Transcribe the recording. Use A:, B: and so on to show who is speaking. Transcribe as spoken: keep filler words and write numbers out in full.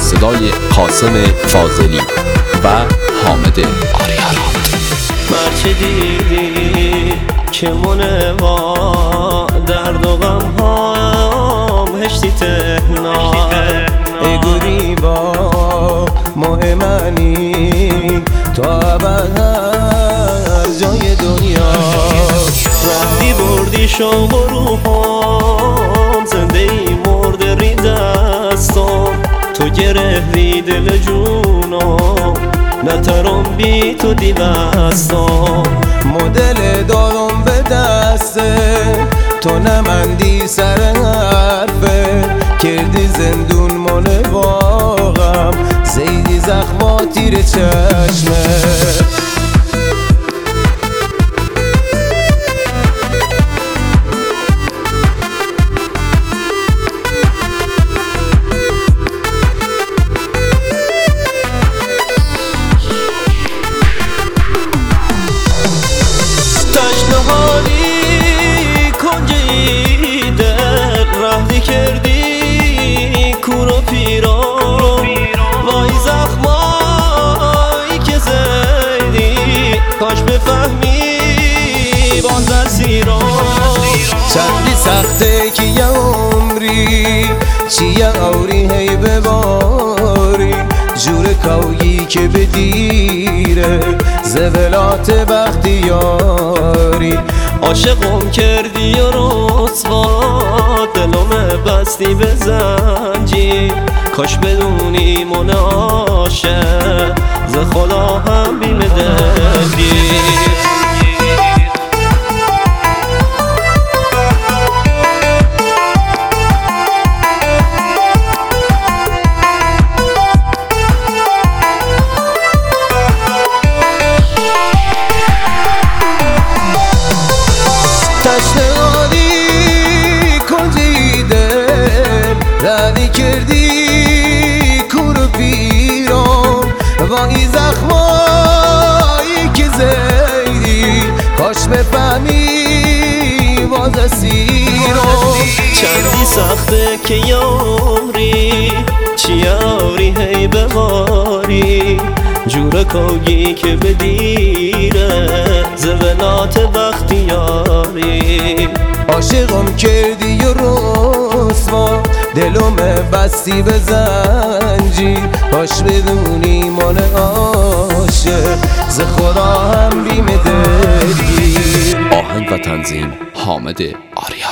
A: صدای قاسم فاضلی و حامد آریاران.
B: مرچه دیدی که منوا درد و غم هام هشتی تهنا ای گریبا ماه منی تو ابد هر جای دنیا رفتی بردی شوق و روحام زنده ای مرده ری دستم تو گرفتی دل جونم نترم بی تو دیوستم
C: مدل دارم به دسته تو نمندی سر حرفه کردی زندون من واقعم زیدی زخما تیر چشمه
B: رهدی کردی کور و پیران وای زخمایی که زیدی کاش بفهمی باز اسیران
C: چندی سخته که یه عمری چیه اوری هی بباری جور کویی که بدیره زولات بختیاری
B: عاشقم کردی و رسوا دلم بستی به زنجیر کاش بدونی من عاشق ز خدا هم بیم دلگیر
C: ردی کردی کور و پیران وای زخمایی که زیدی کاش بفهمی باز اسیران
B: چندی سخته که یاری چیاری هی بباری جور کوگی که بدیره زولات بختیاری
C: عاشقم کردی و رسوا دلم بستی به زنجیر کاش بدونی من عاشق ز خدا هم بیم دلگیر.
A: آهنگ و تنظیم حامد آریاران.